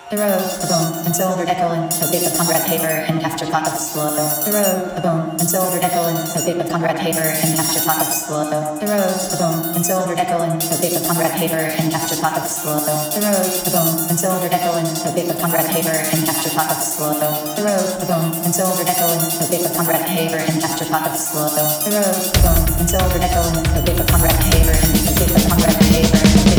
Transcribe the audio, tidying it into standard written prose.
The road, a bone, and silver echoing, a bit of Conrad paper, and afterthought of slow. The road, a bone, and silver echoing, a bit of Conrad paper, and afterthought of slow. The road, a bone, and silver echoing, a bit of Conrad paper, and afterthought of slow. The road, a bone, and silver echoing, a bit of Conrad paper, and afterthought of slow. The road, a bone, and silver echoing, a bit of Conrad paper, and afterthought of slow. The road, a bone, and silver echoing, a bit of Conrad paper, and a bit of Conrad paper.